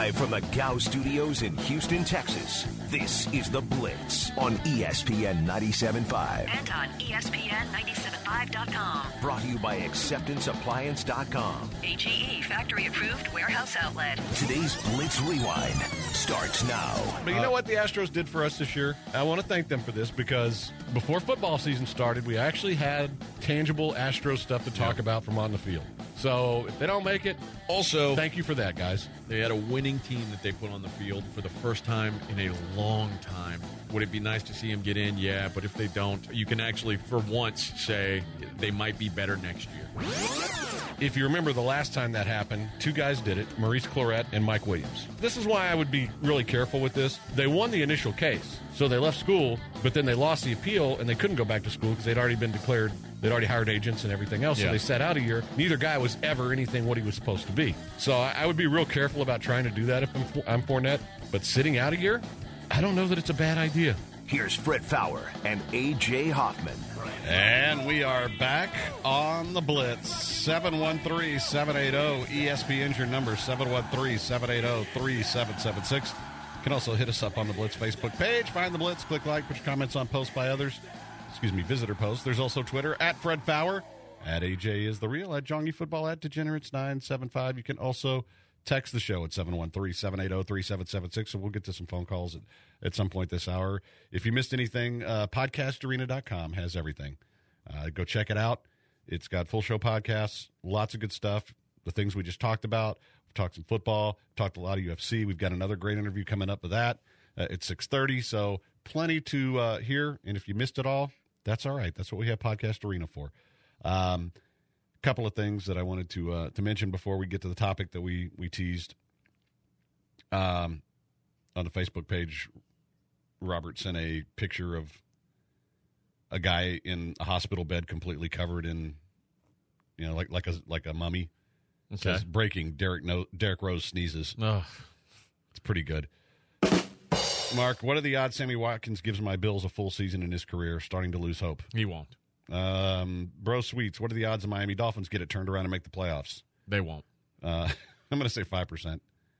Live from the Gow Studios in Houston, Texas, this is The Blitz on ESPN 97.5. And on ESPN975.com. Brought to you by AcceptanceAppliance.com. AGE factory-approved warehouse outlet. Today's Blitz Rewind starts now. But you know what the Astros did for us this year? I want to thank them for this because before football season started, we actually had tangible Astros stuff to talk about from on the field. So if they don't make it, also, thank you for that, guys. They had a winning team that they put on the field for the first time in a long time. Would it be nice to see them get in? Yeah, but if they don't, you can actually, for once, say they might be better next year. If you remember the last time that happened, two guys did it, Maurice Clarett and Mike Williams. This is why I would be really careful with this. They won the initial case, so they left school, but then they lost the appeal, and they couldn't go back to school because they'd already been declared, they'd already hired agents and everything else, so they sat out a year. Neither guy was ever anything what he was supposed to be. So I would be real careful about trying to do that if I'm Fournette, but sitting out a year, I don't know that it's a bad idea. Here's Fred Fowler and A.J. Hoffman. And we are back on the Blitz. 713-780-ESPN's your number, 713-780-3776. You can also hit us up on the Blitz Facebook page. Find the Blitz, click like, put your comments on posts by others. Visitor posts. There's also Twitter, at Fred Fowler, at AJ is the Real, at Jongy Football, at Degenerates975. You can also text the show at 713-780-3776, and we'll get to some phone calls at some point this hour. If you missed anything, podcastarena.com has everything. Go check it out. It's got full show podcasts, lots of good stuff, the things we just talked about. We've talked some football, talked a lot of UFC. We've got another great interview coming up with that at 6:30, so plenty to hear. And if you missed it all, that's all right. That's what we have Podcast Arena for. Couple of things that I wanted to mention before we get to the topic that we teased on the Facebook page. Robert sent a picture of a guy in a hospital bed completely covered in, like a mummy. It says, breaking, Derek Rose sneezes. Oh. It's pretty good. Mark, what are the odds Sammy Watkins gives my Bills a full season in his career, starting to lose hope? He won't. Bro Sweets, what are the odds the Miami Dolphins get it turned around and make the playoffs? They won't. I'm going to say 5%.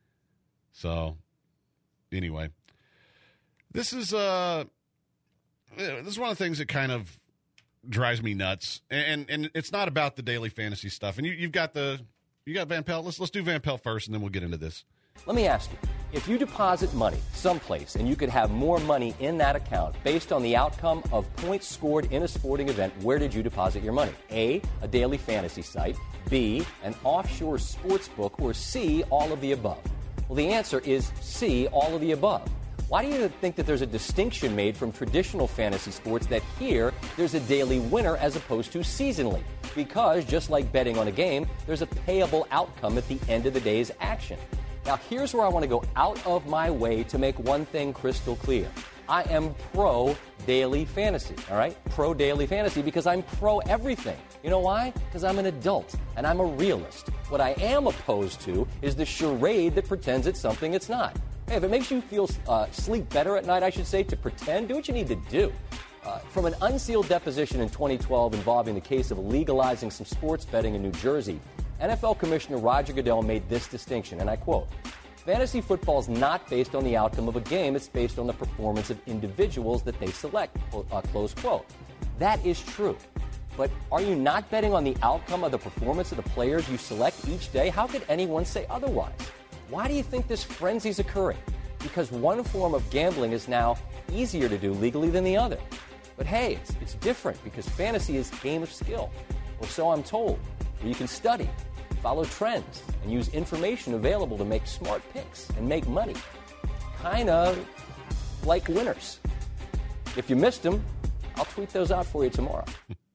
So, anyway, this is one of the things that kind of drives me nuts, and it's not about the daily fantasy stuff. And you got Van Pelt. Let's do Van Pelt first, and then we'll get into this. Let me ask you, if you deposit money someplace and you could have more money in that account based on the outcome of points scored in a sporting event, where did you deposit your money? A daily fantasy site, B, an offshore sports book, or C, all of the above? Well, the answer is C, all of the above. Why do you think that there's a distinction made from traditional fantasy sports that here there's a daily winner as opposed to seasonally? Because just like betting on a game, there's a payable outcome at the end of the day's action. Now, here's where I want to go out of my way to make one thing crystal clear. I am pro daily fantasy, all right? Pro daily fantasy because I'm pro everything. You know why? Because I'm an adult and I'm a realist. What I am opposed to is the charade that pretends it's something it's not. Hey, if it makes you feel sleep better at night, I should say, to pretend, do what you need to do. From an unsealed deposition in 2012 involving the case of legalizing some sports betting in New Jersey, NFL Commissioner Roger Goodell made this distinction, and I quote, "Fantasy football is not based on the outcome of a game. It's based on the performance of individuals that they select," close quote. That is true. But are you not betting on the outcome of the performance of the players you select each day? How could anyone say otherwise? Why do you think this frenzy is occurring? Because one form of gambling is now easier to do legally than the other. But hey, it's different because fantasy is a game of skill, or so I'm told, where you can study, follow trends, and use information available to make smart picks and make money. Kind of like winners. If you missed them, I'll tweet those out for you tomorrow.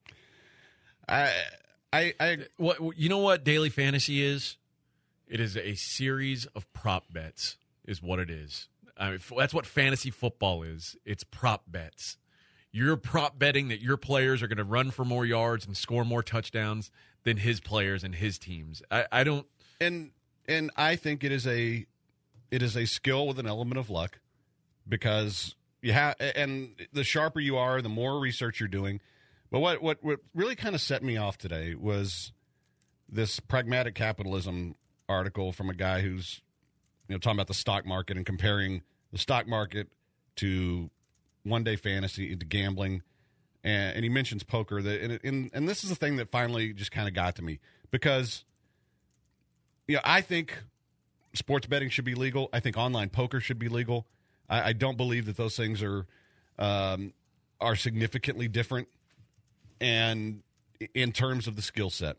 You know what daily fantasy is? It is a series of prop bets, is what it is. I mean, that's what fantasy football is. It's prop bets. You're prop betting that your players are going to run for more yards and score more touchdowns than his players and his teams. I don't. And I think it is a skill with an element of luck, because you have, and the sharper you are, the more research you're doing. But what really kind of set me off today was this Pragmatic Capitalism article from a guy who's talking about the stock market and comparing the stock market to one-day fantasy, to gambling, and he mentions poker. And this is the thing that finally just kind of got to me, because I think sports betting should be legal. I think online poker should be legal. I don't believe that those things are significantly different, and in terms of the skill set.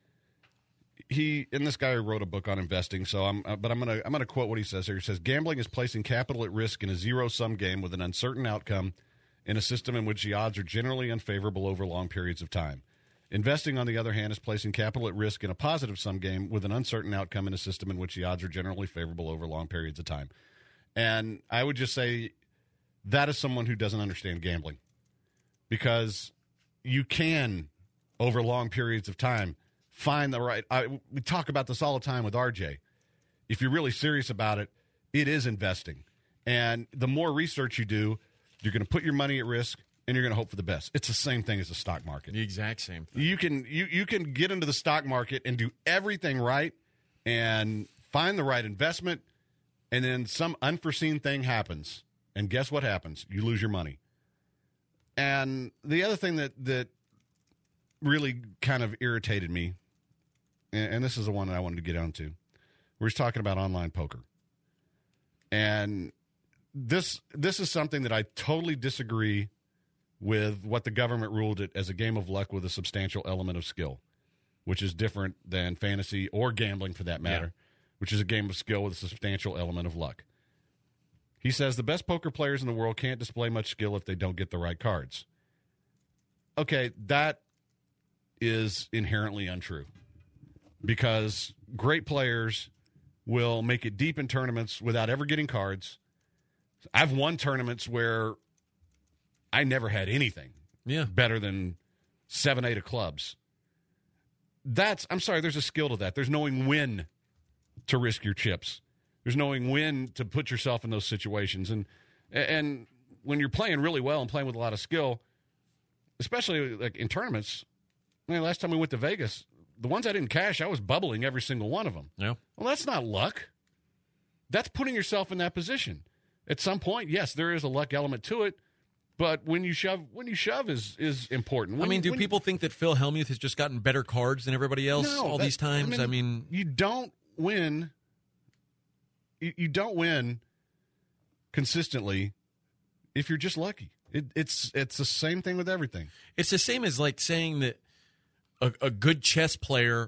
This guy wrote a book on investing, so I'm gonna quote what he says here. He says, "Gambling is placing capital at risk in a zero-sum game with an uncertain outcome in a system in which the odds are generally unfavorable over long periods of time. Investing, on the other hand, is placing capital at risk in a positive-sum game with an uncertain outcome in a system in which the odds are generally favorable over long periods of time." And I would just say that is someone who doesn't understand gambling, because you can, over long periods of time, find the right. We talk about this all the time with RJ. If you're really serious about it, it is investing. And the more research you do, you're going to put your money at risk, and you're going to hope for the best. It's the same thing as the stock market. The exact same thing. You can get into the stock market and do everything right and find the right investment, and then some unforeseen thing happens. And guess what happens? You lose your money. And the other thing that really kind of irritated me, and this is the one that I wanted to get onto, we're just talking about online poker. And this is something that I totally disagree with what the government ruled it as a game of luck with a substantial element of skill, which is different than fantasy or gambling for that matter, which is a game of skill with a substantial element of luck. He says the best poker players in the world can't display much skill if they don't get the right cards. Okay, that is inherently untrue, because great players will make it deep in tournaments without ever getting cards. I've won tournaments where I never had anything better than 7-8 of clubs. I'm sorry, there's a skill to that. There's knowing when to risk your chips. There's knowing when to put yourself in those situations. And when you're playing really well and playing with a lot of skill, especially like in tournaments, last time we went to Vegas, the ones I didn't cash, I was bubbling every single one of them. Yeah. Well, that's not luck. That's putting yourself in that position. At some point, yes, there is a luck element to it, but when you shove is important. Do people think that Phil Hellmuth has just gotten better cards than everybody else these times? You don't win. You don't win consistently if you're just lucky. It's the same thing with everything. It's the same as like saying that a good chess player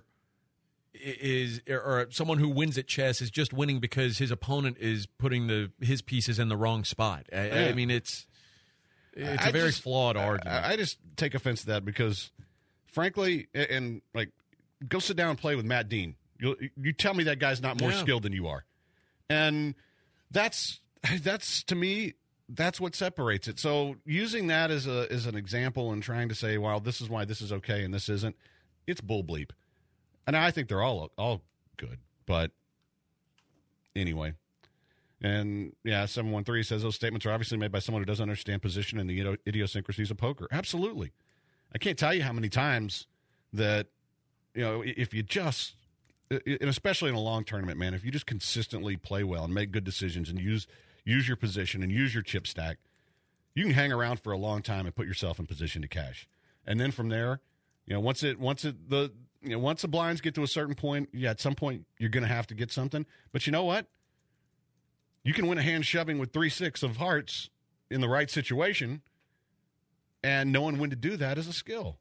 is, or someone who wins at chess is just winning because his opponent is putting his pieces in the wrong spot. It's a very flawed argument. I just take offense to that because, frankly, and like, go sit down and play with Matt Dean. You tell me that guy's not more skilled than you are, and that's to me. That's what separates it. So using that as an example and trying to say, well, this is why this is okay and this isn't, it's bull bleep. And I think they're all good. But anyway. And, 713 says those statements are obviously made by someone who doesn't understand position and the idiosyncrasies of poker. Absolutely. I can't tell you how many times that, if you just, and especially in a long tournament, man, if you just consistently play well and make good decisions and use your position and use your chip stack, you can hang around for a long time and put yourself in position to cash. And then from there, once the blinds get to a certain point, at some point you're going to have to get something. But you know what? You can win a hand shoving with 3-6 of hearts in the right situation, and knowing when to do that is a skill.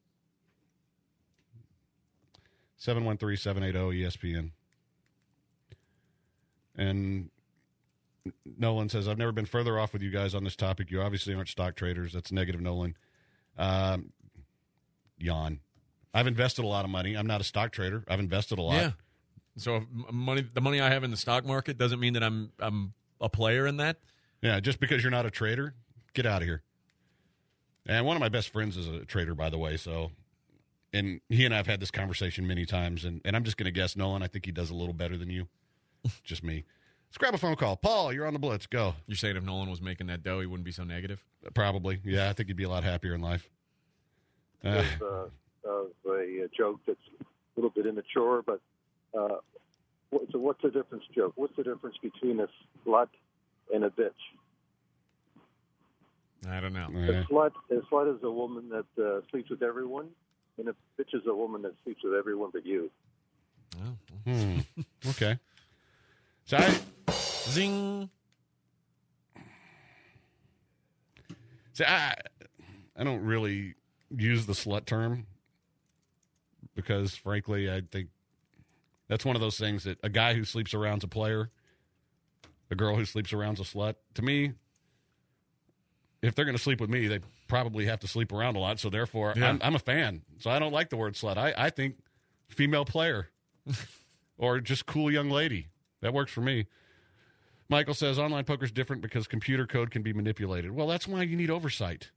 713-780-ESPN. And Nolan says, I've never been further off with you guys on this topic. You obviously aren't stock traders. That's negative, Nolan. Yawn. I've invested a lot of money. I'm not a stock trader. I've invested a lot. Yeah. So the money I have in the stock market doesn't mean that I'm a player in that? Yeah, just because you're not a trader, get out of here. And one of my best friends is a trader, by the way, and he and I have had this conversation many times, and I'm just going to guess, Nolan, I think he does a little better than you. Just me. Let's grab a phone call. Paul, you're on the Blitz. Go. You're saying if Nolan was making that dough, he wouldn't be so negative? Probably. Yeah, I think he'd be a lot happier in life. There's a joke that's a little bit immature, but So what's the difference, Joe? What's the difference between a slut and a bitch? I don't know. A slut is a woman that sleeps with everyone, and a bitch is a woman that sleeps with everyone but you. Oh. Okay. So Zing. I don't really use the slut term because, frankly, I think that's one of those things that a guy who sleeps around's a player, a girl who sleeps around's a slut. To me, if they're going to sleep with me, they probably have to sleep around a lot. So, therefore, I'm a fan. So, I don't like the word slut. I think female player or just cool young lady. That works for me. Michael says online poker is different because computer code can be manipulated. Well, that's why you need oversight.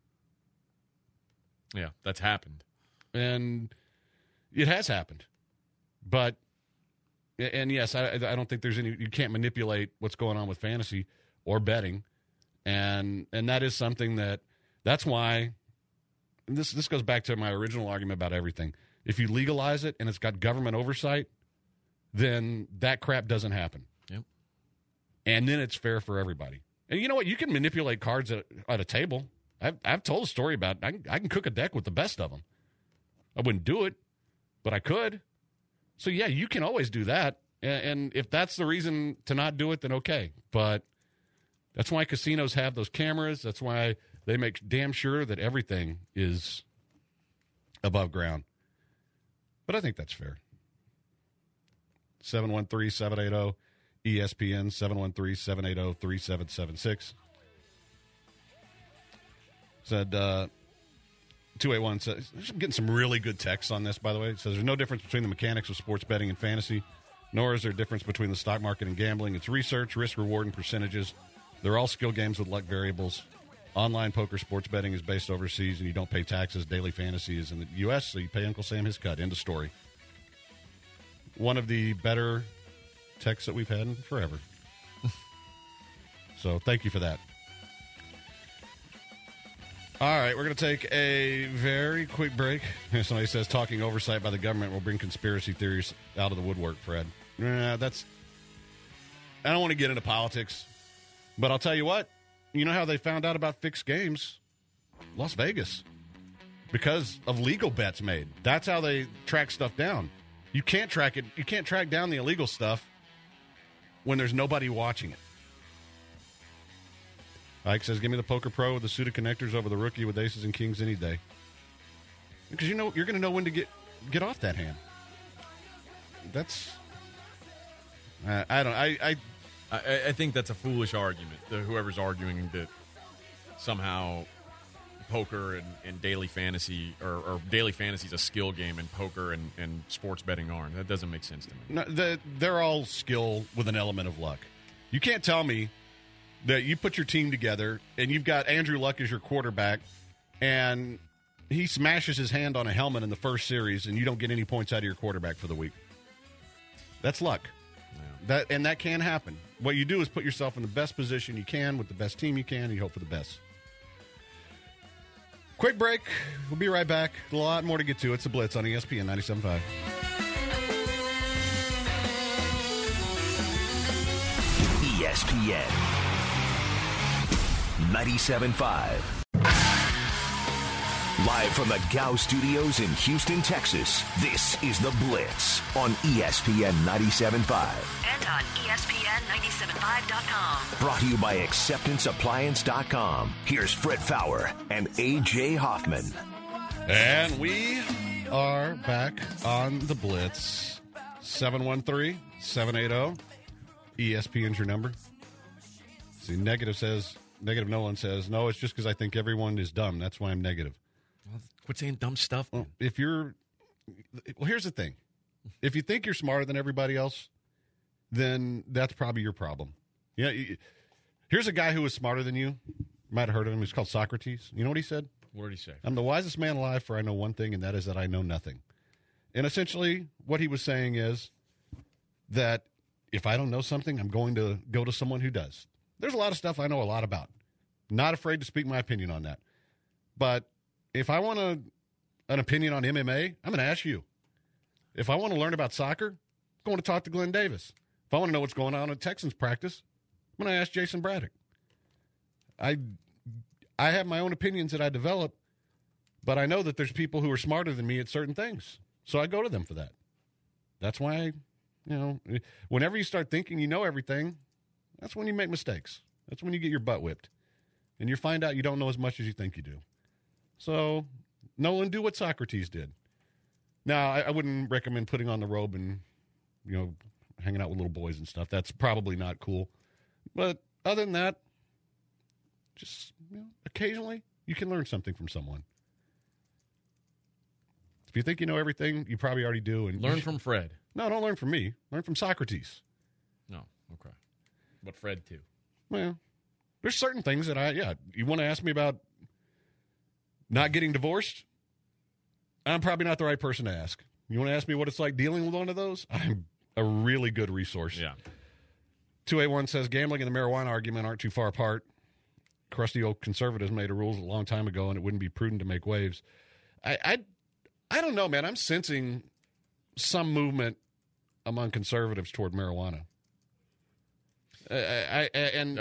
Yeah, that's happened. And it has happened. But, and yes, I don't think there's any, you can't manipulate what's going on with fantasy or betting. And that is something that's why, this goes back to my original argument about everything. If you legalize it and it's got government oversight, then that crap doesn't happen. Yep. And then it's fair for everybody. And you know what? You can manipulate cards at a table. I've told a story about I can cook a deck with the best of them. I wouldn't do it, but I could. So, yeah, you can always do that. And if that's the reason to not do it, then okay. But that's why casinos have those cameras. That's why they make damn sure that everything is above ground. But I think that's fair. 713-780 ESPN, 713-780-3776. Said 281 says, I'm getting some really good texts on this, by the way. It says there's no difference between the mechanics of sports betting and fantasy, nor is there a difference between the stock market and gambling. It's research, risk, reward, and percentages. They're all skill games with luck variables. Online poker sports betting is based overseas, and you don't pay taxes. Daily fantasy is in the U.S., so you pay Uncle Sam his cut. End of story. One of the better texts that we've had in forever. So thank you for that. All right, we're going to take a very quick break. Somebody says talking oversight by the government will bring conspiracy theories out of the woodwork, Fred. I don't want to get into politics, but I'll tell you what. You know how they found out about fixed games? Las Vegas. Because of legal bets made. That's how they track stuff down. You can't track it. You can't track down the illegal stuff when there's nobody watching it. Ike says, give me the Poker Pro with the suit of connectors over the rookie with aces and kings any day. Because you're going to know when to get off that hand. That's... I think that's a foolish argument. Whoever's arguing that somehow poker and daily fantasy or daily fantasy is a skill game and poker and sports betting aren't. That doesn't make sense to me. No, they're all skill with an element of luck. You can't tell me that you put your team together and you've got Andrew Luck as your quarterback and he smashes his hand on a helmet in the first series and you don't get any points out of your quarterback for the week. That's luck. Yeah. That can happen. What you do is put yourself in the best position you can with the best team you can, and you hope for the best. Quick break. We'll be right back. A lot more to get to. It's The Blitz on ESPN 97.5. ESPN 97.5. Live from the Gow Studios in Houston, Texas, this is The Blitz on ESPN 97.5. And on ESPN975.com. Brought to you by AcceptanceAppliance.com. Here's Fred Faour and A.J. Hoffman. And we are back on The Blitz. 713-780. ESPN's your number. See, Negative Nolan says, no, it's just because I think everyone is dumb. That's why I'm negative. Well, quit saying dumb stuff. Well, here's the thing. If you think you're smarter than everybody else, then that's probably your problem. Yeah. Here's a guy who was smarter than you. You might have heard of him. He's called Socrates. You know what he said? What did he say? I'm the wisest man alive, for I know one thing, and that is that I know nothing. And essentially, what he was saying is that if I don't know something, I'm going to go to someone who does. There's a lot of stuff I know a lot about. Not afraid to speak my opinion on that. But if I want an opinion on MMA, I'm going to ask you. If I want to learn about soccer, going to talk to Glenn Davis. If I want to know what's going on at Texans practice, I'm going to ask Jason Braddock. I have my own opinions that I develop, but I know that there's people who are smarter than me at certain things. So I go to them for that. That's why, whenever you start thinking you know everything, that's when you make mistakes. That's when you get your butt whipped. And you find out you don't know as much as you think you do. So, Nolan, do what Socrates did. Now, I wouldn't recommend putting on the robe and, hanging out with little boys and stuff. That's probably not cool. But other than that, just occasionally you can learn something from someone. If you think you know everything, you probably already do. And Learn from Fred. No, don't learn from me. Learn from Socrates. No, okay. But Fred, too. Well, there's certain things that you want to ask me about not getting divorced? I'm probably not the right person to ask. You want to ask me what it's like dealing with one of those? I'm a really good resource. Yeah. 2A1 says gambling and the marijuana argument aren't too far apart. Crusty old conservatives made a rules a long time ago, and it wouldn't be prudent to make waves. I don't know, man. I'm sensing some movement among conservatives toward marijuana. I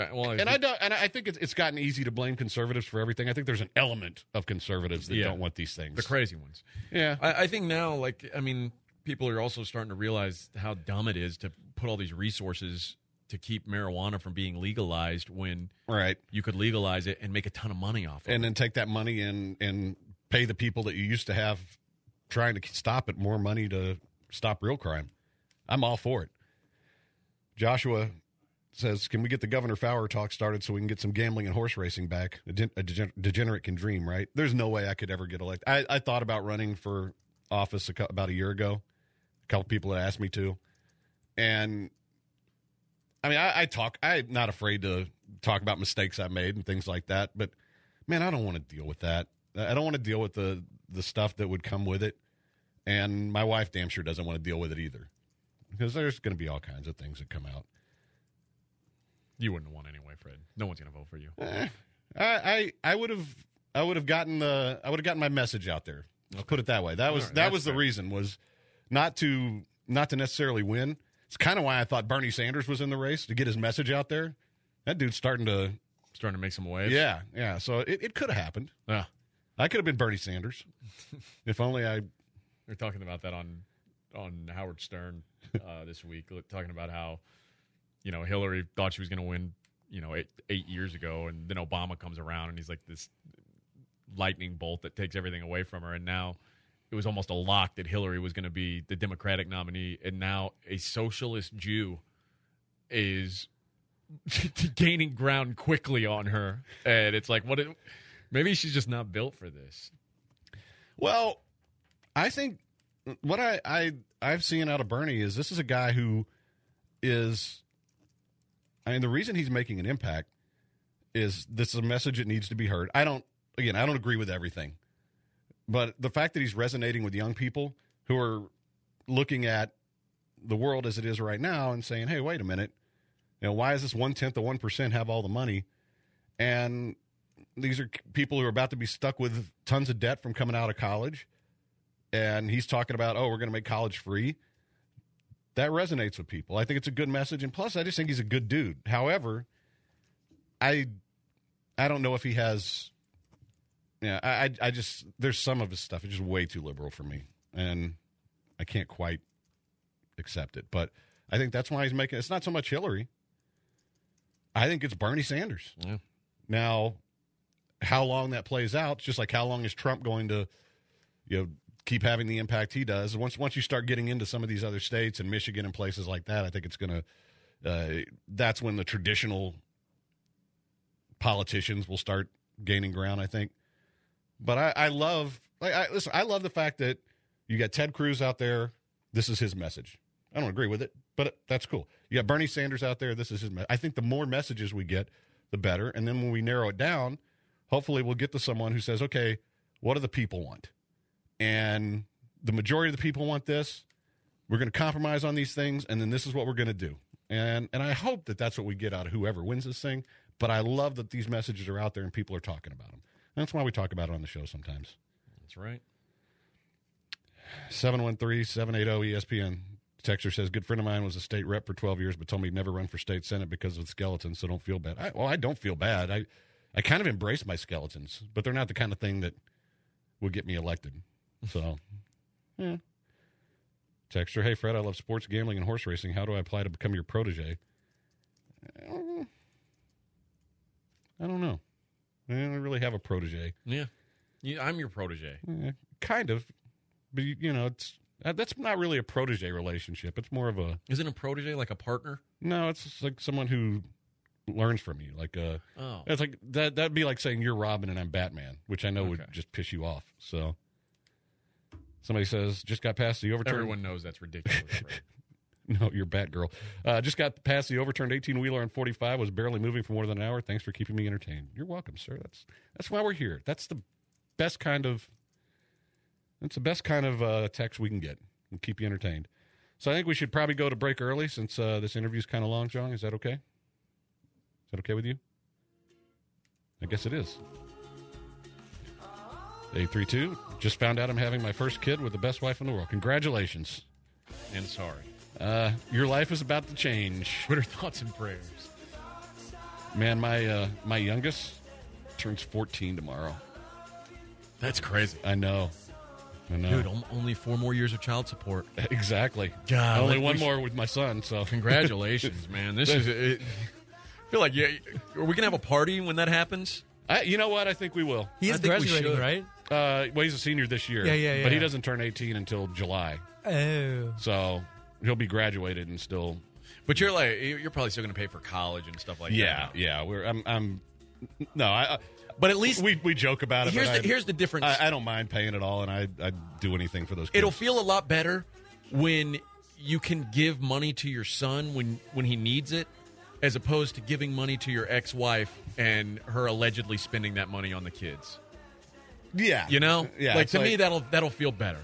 think it's gotten easy to blame conservatives for everything. I think there's an element of conservatives that don't want these things. The crazy ones. Yeah. I think now, people are also starting to realize how dumb it is to put all these resources to keep marijuana from being legalized when you could legalize it and make a ton of money off of it. And then take that money and pay the people that you used to have trying to stop it more money to stop real crime. I'm all for it. Joshua says, can we get the Governor Fowler talk started so we can get some gambling and horse racing back? A degenerate can dream, right? There's no way I could ever get elected. I thought about running for office about a year ago. A couple people had asked me to. And, I mean, I'm not afraid to talk about mistakes I made and things like that. But, man, I don't want to deal with that. I don't want to deal with the stuff that would come with it. And my wife damn sure doesn't want to deal with it either. Because there's going to be all kinds of things that come out. You wouldn't have won anyway, Fred. No one's going to vote for you. I would have gotten my message out there. Let's put it that way. That was the reason, was not to necessarily win. It's kind of why I thought Bernie Sanders was in the race, to get his message out there. That dude's starting to make some waves. Yeah. So it could have happened. Yeah. I could have been Bernie Sanders. If only I. We're talking about that on Howard Stern this week, talking about how Hillary thought she was going to win 8 years ago, and then Obama comes around and he's like this lightning bolt that takes everything away from her, and now it was almost a lock that Hillary was going to be the Democratic nominee, and now a socialist Jew is gaining ground quickly on her, and it's like, maybe she's just not built for this. Well, I think what I've seen out of Bernie is this is a guy who is, the reason he's making an impact is this is a message that needs to be heard. I don't agree with everything, but the fact that he's resonating with young people who are looking at the world as it is right now and saying, hey, wait a minute, why is this 1/10 of 1% have all the money? And these are people who are about to be stuck with tons of debt from coming out of college. And he's talking about, we're going to make college free. That resonates with people. I think it's a good message. And plus, I just think he's a good dude. However, I don't know if he has, I just, there's some of his stuff. It's just way too liberal for me. And I can't quite accept it. But I think that's why he's making, it's not so much Hillary. I think it's Bernie Sanders. Yeah. Now, how long that plays out, it's just like how long is Trump going to, keep having the impact he does. Once you start getting into some of these other states and Michigan and places like that, I think it's going to that's when the traditional politicians will start gaining ground, I think. But I love the fact that you got Ted Cruz out there. This is his message. I don't agree with it, but that's cool. You got Bernie Sanders out there. This is his message. I think the more messages we get, the better. And then when we narrow it down, hopefully we'll get to someone who says, okay, what do the people want? And the majority of the people want this. We're going to compromise on these things, and then this is what we're going to do. And I hope that that's what we get out of whoever wins this thing. But I love that these messages are out there and people are talking about them. And that's why we talk about it on the show sometimes. That's right. 713-780-ESPN. Texter says, good friend of mine was a state rep for 12 years, but told me he'd never run for state senate because of skeletons, so don't feel bad. I don't feel bad. I kind of embrace my skeletons, but they're not the kind of thing that will get me elected. So, yeah. Texter, hey, Fred, I love sports, gambling, and horse racing. How do I apply to become your protege? I don't know. I don't really have a protege. Yeah, I'm your protege. Kind of. But, that's not really a protege relationship. It's more of a... Isn't a protege like a partner? No, it's just like someone who learns from you. It's like that'd be like saying you're Robin and I'm Batman, which I know would just piss you off. So somebody says, just got past the overturned... Everyone knows that's ridiculous, right? No, you're Batgirl. Just got past the overturned 18-wheeler on 45, was barely moving for more than an hour. Thanks for keeping me entertained. You're welcome, sir. That's why we're here. That's the best kind of text we can get and keep you entertained. So I think we should probably go to break early since this interview's kind of long, John. Is that okay? Is that okay with you? I guess it is. 832, just found out I'm having my first kid with the best wife in the world. Congratulations. And sorry. Your life is about to change. Twitter thoughts and prayers. Man, my youngest turns 14 tomorrow. That's crazy. I know. Dude, only 4 more years of child support. Exactly. God, only one more with my son. So congratulations, man. This is. I feel like are we gonna have a party when that happens? You know what? I think we will. He is graduating, right? Well, he's a senior this year. Yeah. But he doesn't turn 18 until July. Oh. So he'll be graduated and still. But you're probably still gonna pay for college and stuff like that. Yeah. But at least we joke about it. Here's the difference. I don't mind paying it all, and I'd do anything for those kids. It'll feel a lot better when you can give money to your son when he needs it, as opposed to giving money to your ex-wife and her allegedly spending that money on the kids. Yeah. Yeah, to me that'll feel better.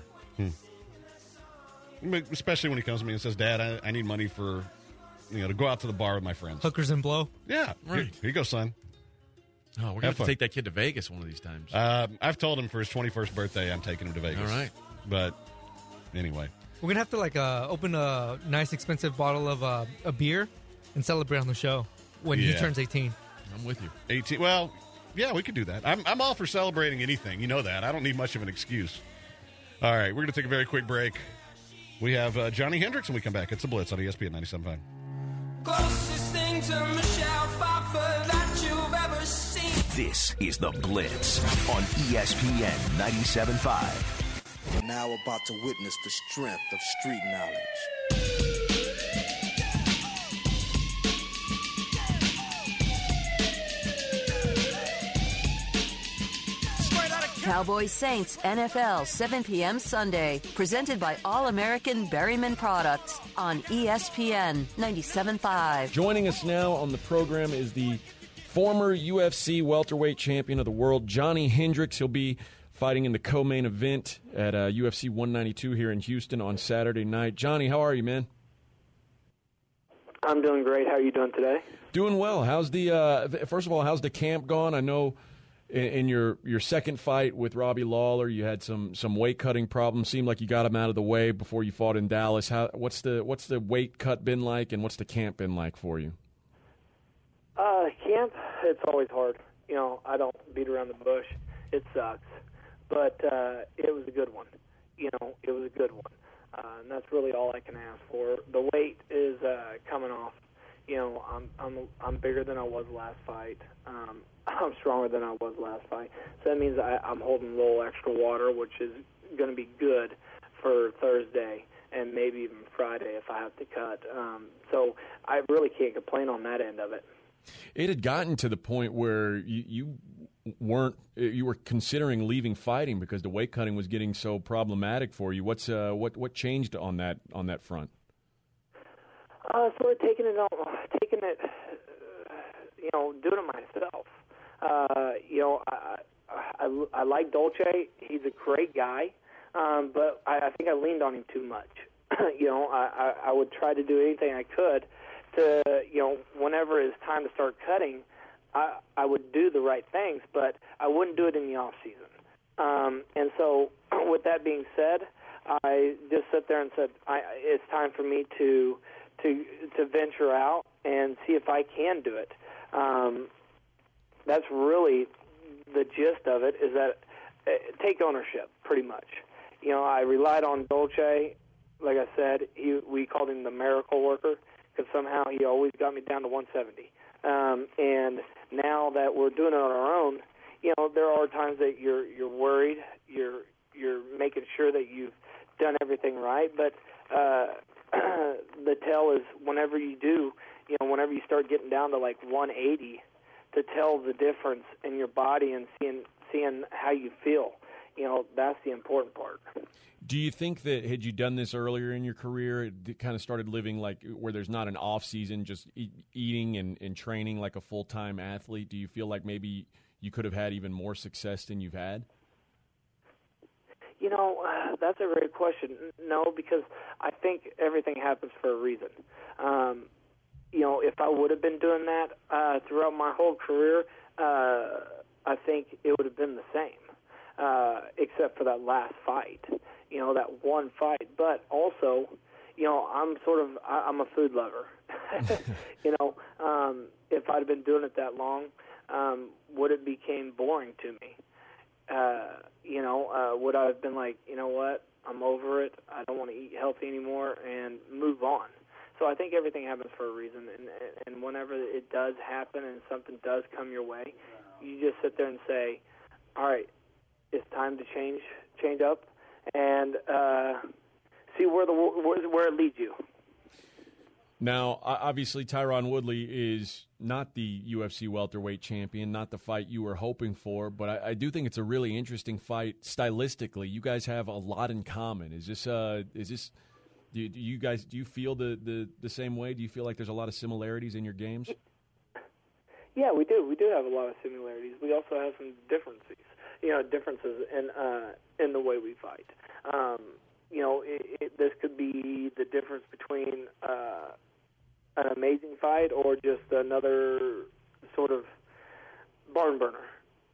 Especially when he comes to me and says, Dad, I need money for to go out to the bar with my friends. Hookers and blow? Yeah. Right. Here you go, son. Oh, we're going to have to take that kid to Vegas one of these times. I've told him for his 21st birthday I'm taking him to Vegas. All right. But anyway. We're going to have to open a nice expensive bottle of a beer and celebrate on the show when he turns 18. I'm with you. 18. Well, yeah, we could do that. I'm all for celebrating anything. You know that. I don't need much of an excuse. All right, we're going to take a very quick break. We have Johnny Hendricks when we come back. It's The Blitz on ESPN 97.5. Closest thing to Michelle Pfeiffer that you've ever seen. This is The Blitz on ESPN 97.5. We're now about to witness the strength of street knowledge. Cowboys Saints NFL 7 p.m. Sunday, presented by All-American Berryman Products on ESPN 97.5. Joining us now on the program is the former UFC welterweight champion of the world, Johnny Hendricks. He'll be fighting in the co-main event at UFC 192 here in Houston on Saturday night. Johnny, how are you, man? I'm doing great. How are you doing today? Doing well. How's the first of all, how's the camp gone? I know in your second fight with Robbie Lawler, you had some weight cutting problems. Seemed like you got them out of the way before you fought in Dallas. What's the weight cut been like, and what's the camp been like for you? Camp, it's always hard. I don't beat around the bush. It sucks, but it was a good one. It was a good one, and that's really all I can ask for. The weight is coming off. I'm bigger than I was last fight. I'm stronger than I was last fight. So that means I'm holding a little extra water, which is going to be good for Thursday and maybe even Friday if I have to cut. So I really can't complain on that end of it. It had gotten to the point where you were considering leaving fighting because the weight cutting was getting so problematic for you. What changed on that front? Sort of taking it, doing it myself. I like Dolce. He's a great guy, but I think I leaned on him too much. I would try to do anything I could to, whenever it's time to start cutting, I would do the right things, but I wouldn't do it in the off season. And so, with that being said, I just sat there and said, it's time for me to venture out and see if I can do it. That's really the gist of it, is that take ownership, pretty much. I relied on Dolce. Like I said, we called him the miracle worker because somehow he always got me down to 170. And now that we're doing it on our own, there are times that you're worried, you're making sure that you've done everything right. But the tell is whenever you do, whenever you start getting down to like 180, to tell the difference in your body and seeing how you feel. That's the important part. Do you think that had you done this earlier in your career, it kind of started living like where there's not an off season, just eating and training like a full-time athlete? Do you feel like maybe you could have had even more success than you've had? That's a great question. No, because I think everything happens for a reason. If I would have been doing that throughout my whole career, I think it would have been the same, except for that last fight, that one fight. But also, I'm a food lover. If I'd been doing it that long, would it became boring to me? Would I have been like, you know what, I'm over it, I don't want to eat healthy anymore, and move on? So I think everything happens for a reason, and whenever it does happen and something does come your way, you just sit there and say, all right, it's time to change up, and see where it leads you. Now, obviously, Tyron Woodley is not the UFC welterweight champion, not the fight you were hoping for, but I do think it's a really interesting fight stylistically. You guys have a lot in common. Is this do you feel the same way? Do you feel like there's a lot of similarities in your games? Yeah, we do. We do have a lot of similarities. We also have some differences in the way we fight. This could be the difference between an amazing fight or just another sort of barn burner.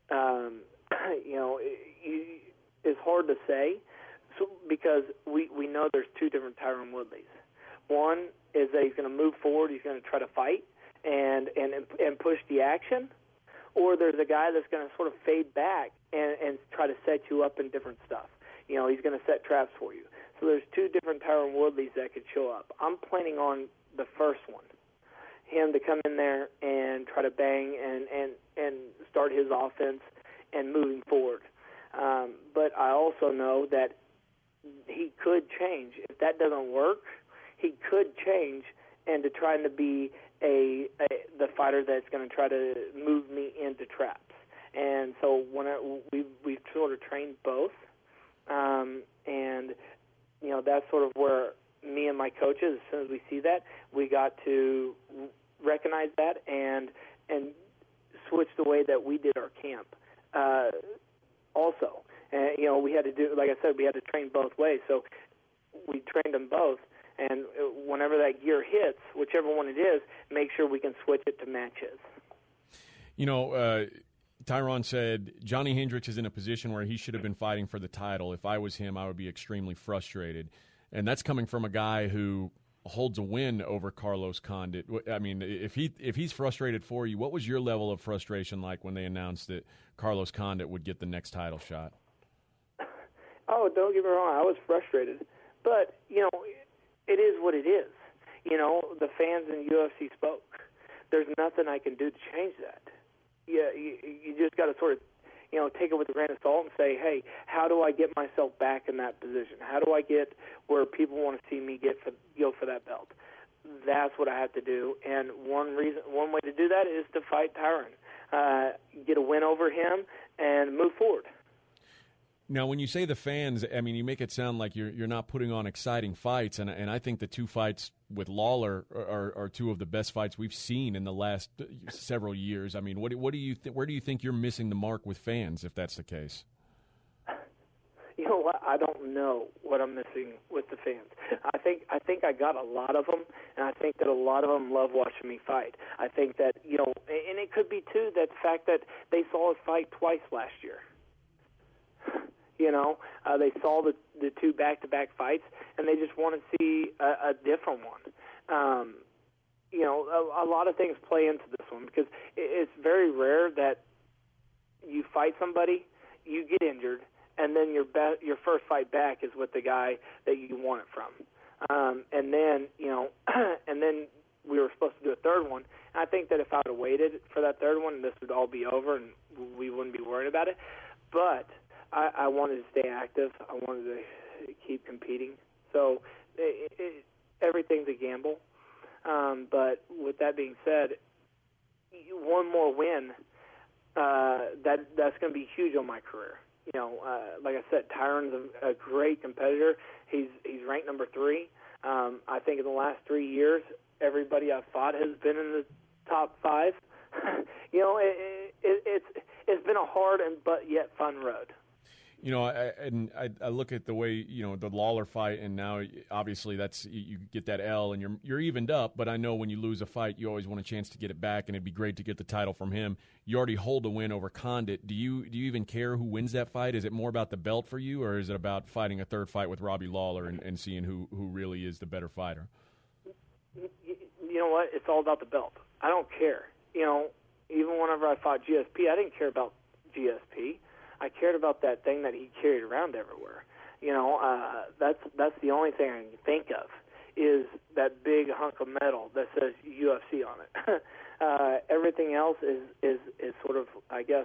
It's hard to say, because we know there's two different Tyron Woodleys. One is that he's going to move forward, he's going to try to fight and push the action, or there's a guy that's going to sort of fade back and try to set you up in different stuff. He's going to set traps for you. So there's two different Tyron Woodleys that could show up. I'm planning on the first one, him to come in there and try to bang and start his offense and moving forward. But I also know that he could change. If that doesn't work, he could change into trying to be the fighter that's going to try to move me into traps. And so we've sort of trained both, and that's sort of where me and my coaches, as soon as we see that, we got to recognize that and switch the way that we did our camp. Also, we had to do, like I said, we had to train both ways. So we trained them both, and whenever that gear hits, whichever one it is, make sure we can switch it to match his. Tyron said Johnny Hendricks is in a position where he should have been fighting for the title. If I was him, I would be extremely frustrated. And that's coming from a guy who holds a win over Carlos Condit. I mean, if he's frustrated for you, what was your level of frustration like when they announced that Carlos Condit would get the next title shot? Oh, don't get me wrong, I was frustrated. But, it is what it is. The fans in UFC spoke. There's nothing I can do to change that. Yeah, you just got to sort of, take it with a grain of salt and say, hey, how do I get myself back in that position? How do I get where people want to see me go for that belt? That's what I have to do. And one way to do that is to fight Tyron, get a win over him, and move forward. Now, when you say the fans, I mean, you make it sound like you're not putting on exciting fights, and I think the two fights with Lawler are two of the best fights we've seen in the last several years. I mean, what do you where do you think you're missing the mark with fans, if that's the case? You know what? I don't know what I'm missing with the fans. I think I got a lot of them, and I think that a lot of them love watching me fight. I think that, and it could be too that fact that they saw us fight twice last year. You know, they saw the two back-to-back fights, and they just want to see a different one. You know, a lot of things play into this one because it's very rare that you fight somebody, you get injured, and then your first fight back is with the guy that you want it from. And then, you know, and then we were supposed to do a third one. And I think that if I would have waited for that third one, this would all be over and we wouldn't be worried about it. But I wanted to stay active. I wanted to keep competing. So everything's a gamble. But with that being said, one more win, that's going to be huge on my career. You know, like I said, Tyron's a great competitor. He's ranked number 3. I think in the last 3 years, everybody I've fought has been in the top 5. You know, it's been a hard but yet fun road. You know, I look at the way, you know, the Lawler fight, and now obviously that's you get that L and you're evened up. But I know when you lose a fight, you always want a chance to get it back, and it'd be great to get the title from him. You already hold a win over Condit. Do you even care who wins that fight? Is it more about the belt for you, or is it about fighting a third fight with Robbie Lawler and seeing who really is the better fighter? You know what? It's all about the belt. I don't care. You know, even whenever I fought GSP, I didn't care about GSP. I cared about that thing that he carried around everywhere. You know, that's the only thing I can think of is that big hunk of metal that says UFC on it. Everything else is sort of, I guess,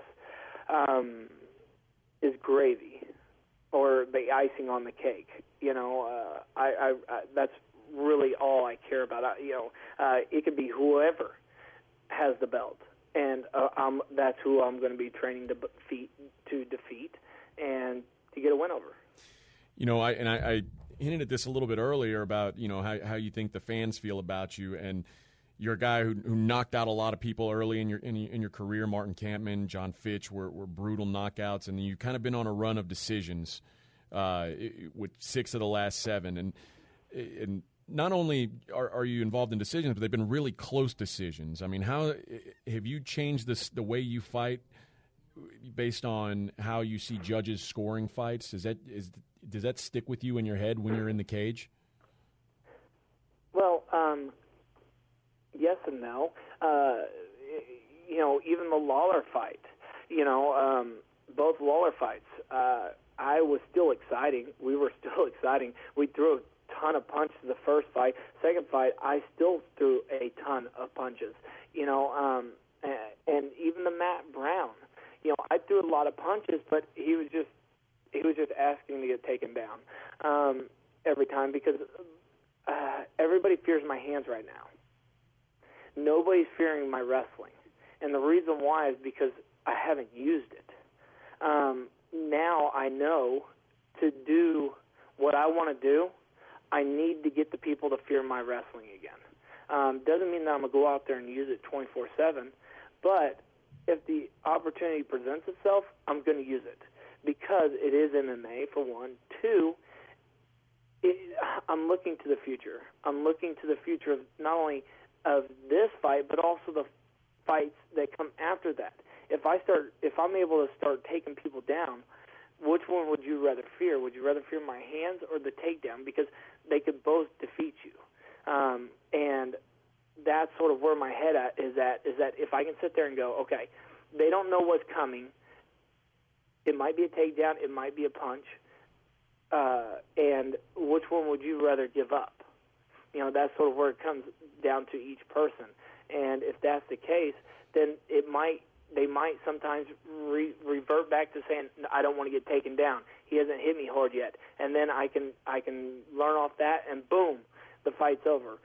is gravy or the icing on the cake. You know, I that's really all I care about. It could be whoever has the belt. And that's who I'm going to be training to defeat and to get a win over. You know, I hinted at this a little bit earlier about, you know, how you think the fans feel about you, and you're a guy who knocked out a lot of people early in your career. Martin Kampman, John Fitch were brutal knockouts, and you've kind of been on a run of decisions with 6 of the last 7, and not only are you involved in decisions, but they've been really close decisions. I mean, how have you changed the way you fight based on how you see judges scoring fights? Does that stick with you in your head when you're in the cage? Well, yes and no. You know, even the Lawler fight. You know, both Lawler fights. I was still exciting. We were still exciting. We threw a ton of punches the first fight. Second fight, I still threw a ton of punches. You know, and even the Matt Brown. You know, I threw a lot of punches, but he was just asking to get taken down every time because everybody fears my hands right now. Nobody's fearing my wrestling, and the reason why is because I haven't used it. Now I know to do what I want to do, I need to get the people to fear my wrestling again. Doesn't mean that I'm going to go out there and use it 24/7, but if the opportunity presents itself, I'm going to use it because it is MMA, for one. 2, I'm looking to the future. I'm looking to the future of not only of this fight, but also the fights that come after that. If I'm able to start taking people down, which one would you rather fear? Would you rather fear my hands or the takedown? Because they could both defeat you. And that's sort of where my head is that if I can sit there and go, okay, they don't know what's coming. It might be a takedown. It might be a punch. And which one would you rather give up? You know, that's sort of where it comes down to each person. And if that's the case, then they might sometimes revert back to saying, I don't want to get taken down. He hasn't hit me hard yet. And then I can learn off that, and boom, the fight's over.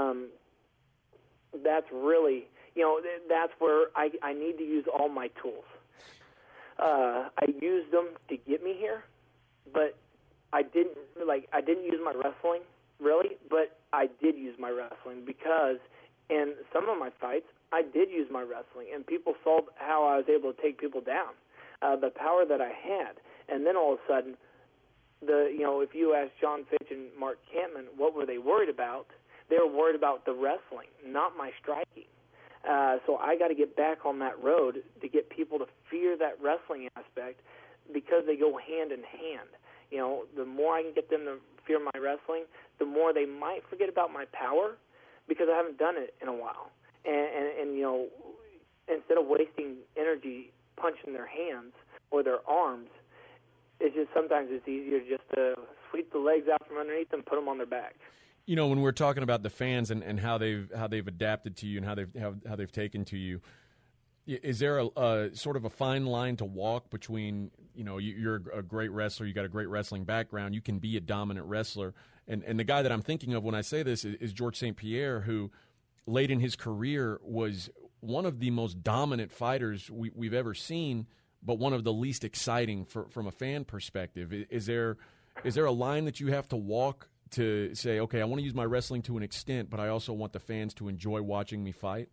That's really, you know, that's where I need to use all my tools. I used them to get me here, but I didn't use my wrestling, really, but I did use my wrestling because in some of my fights, I did use my wrestling, and people saw how I was able to take people down, the power that I had. And then all of a sudden, if you ask John Fitch and Mark Kampman, what were they worried about? They were worried about the wrestling, not my striking. So I got to get back on that road to get people to fear that wrestling aspect because they go hand in hand. You know, the more I can get them to fear my wrestling, the more they might forget about my power because I haven't done it in a while. And you know, instead of wasting energy punching their hands or their arms, it's just sometimes it's easier just to sweep the legs out from underneath them, put them on their back. You know, when we're talking about the fans and how they've adapted to you and how they've taken to you, is there a sort of a fine line to walk between, you know, you're a great wrestler, you got a great wrestling background, you can be a dominant wrestler, and the guy that I'm thinking of when I say this is George St. Pierre, who late in his career was one of the most dominant fighters we've ever seen, but one of the least exciting from a fan perspective. Is there a line that you have to walk to say, okay, I want to use my wrestling to an extent, but I also want the fans to enjoy watching me fight?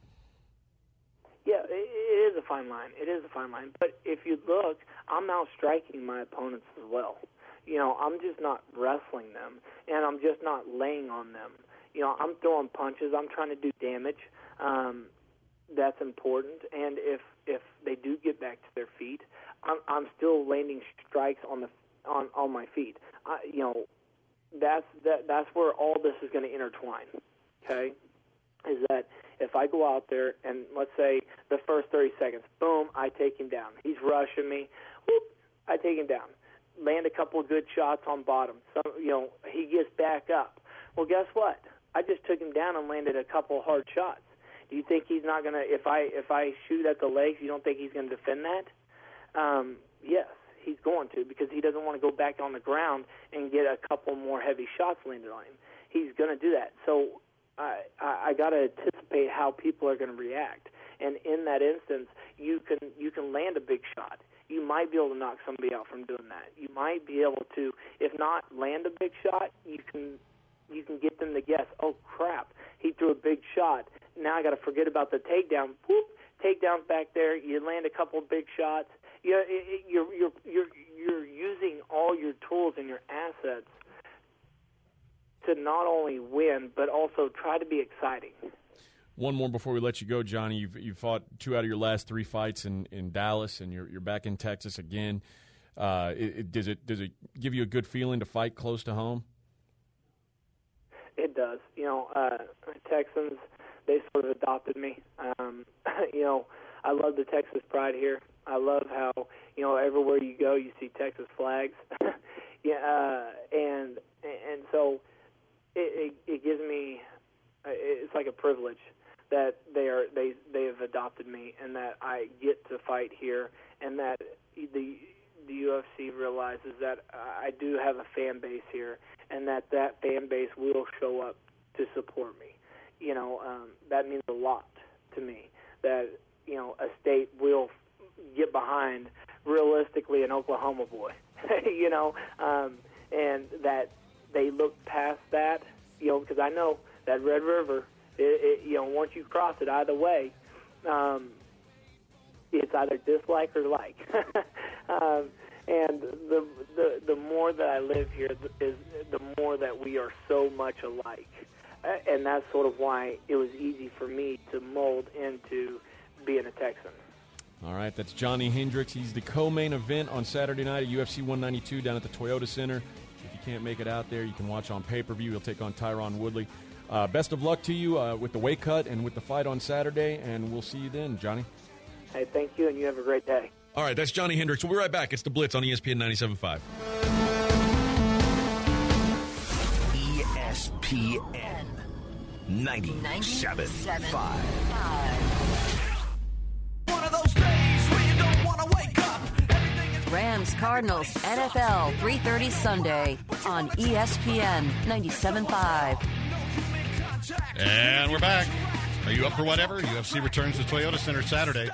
Yeah, it is a fine line. It is a fine line. But if you look, I'm now striking my opponents as well. You know, I'm just not wrestling them, and I'm just not laying on them. You know, I'm throwing punches. I'm trying to do damage. That's important. And if they do get back to their feet, I'm still landing strikes on my feet. You know, that's where all this is going to intertwine. Okay, is that if I go out there and let's say the first 30 seconds, boom, I take him down. He's rushing me. Whoop, I take him down. Land a couple of good shots on bottom. So, you know, he gets back up. Well, guess what? I just took him down and landed a couple of hard shots. Do you think he's not going to, if I shoot at the legs, you don't think he's going to defend that? Yes, he's going to, because he doesn't want to go back on the ground and get a couple more heavy shots landed on him. He's going to do that. So I got to anticipate how people are going to react. And in that instance, you can land a big shot. You might be able to knock somebody out from doing that. You might be able to, if not land a big shot, you can get them to guess, oh crap, he threw a big shot. Now I got to forget about the takedown. Whoop, takedown's back there. You land a couple of big shots. You're using all your tools and your assets to not only win but also try to be exciting. One more before we let you go, Johnny. You've fought 2 out of your last 3 fights in Dallas, and you're back in Texas again. Does it give you a good feeling to fight close to home? It does. You know, Texans, they sort of adopted me. You know, I love the Texas pride here. I love how, you know, everywhere you go, you see Texas flags. Yeah, and so it gives me, it's like a privilege that they have adopted me, and that I get to fight here, and that the UFC realizes that I do have a fan base here, and that fan base will show up to support me. You know, that means a lot to me, that, you know, a state will get behind, realistically, an Oklahoma boy, you know, and that they look past that, you know, because I know that Red River, you know, once you cross it either way, it's either dislike or like. And the more that I live here is the more that we are so much alike. And that's sort of why it was easy for me to mold into being a Texan. All right, that's Johnny Hendricks. He's the co-main event on Saturday night at UFC 192 down at the Toyota Center. If you can't make it out there, you can watch on pay-per-view. He'll take on Tyron Woodley. Best of luck to you with the weight cut and with the fight on Saturday, and we'll see you then, Johnny. Hey, thank you, and you have a great day. All right, that's Johnny Hendricks. We'll be right back. It's The Blitz on ESPN 97.5. ESPN 97.5. One of those days where you don't want to wake up. Rams Cardinals NFL 3:30 Sunday on ESPN 97.5. And we're back. Are you up for whatever? UFC returns to Toyota Center Saturday.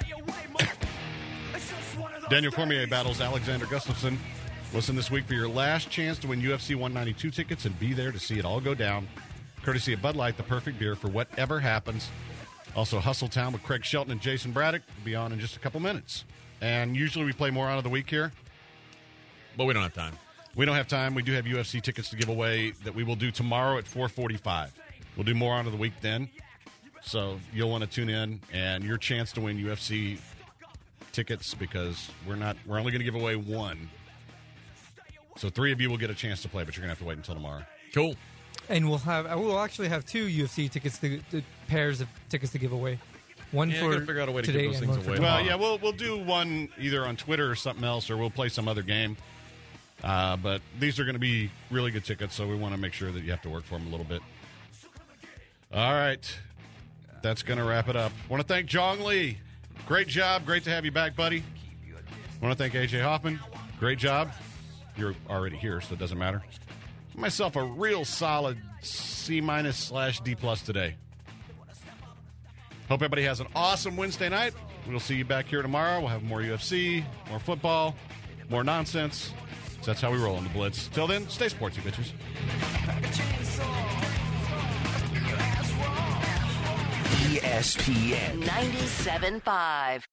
Daniel Cormier battles Alexander Gustafsson. Listen this week for your last chance to win UFC 192 tickets and be there to see it all go down. Courtesy of Bud Light, the perfect beer for whatever happens. Also, Hustle Town with Craig Shelton and Jason Braddock will be on in just a couple minutes. And usually we play more out of the week here. But we don't have time. We don't have time. We do have UFC tickets to give away that we will do tomorrow at 4:45. We'll do more on of the week then. So you'll want to tune in, and your chance to win UFC tickets because we're only going to give away one. So 3 of you will get a chance to play, but you're going to have to wait until tomorrow. Cool. And we'll actually have 2 UFC tickets, the pairs of tickets to give away. One Yeah, for gotta figure out a way to today give those and things one for away. Well, tomorrow. yeah, we'll do one either on Twitter or something else, or we'll play some other game. But these are going to be really good tickets, so we want to make sure that you have to work for them a little bit. All right. That's going to wrap it up. Want to thank Jong Lee. Great job. Great to have you back, buddy. Want to thank A.J. Hoffman. Great job. You're already here, so it doesn't matter. Myself a real solid C-/D+ today. Hope everybody has an awesome Wednesday night. We'll see you back here tomorrow. We'll have more UFC, more football, more nonsense. So that's how we roll on the Blitz. Till then, stay sportsy, bitches. ESPN 97.5.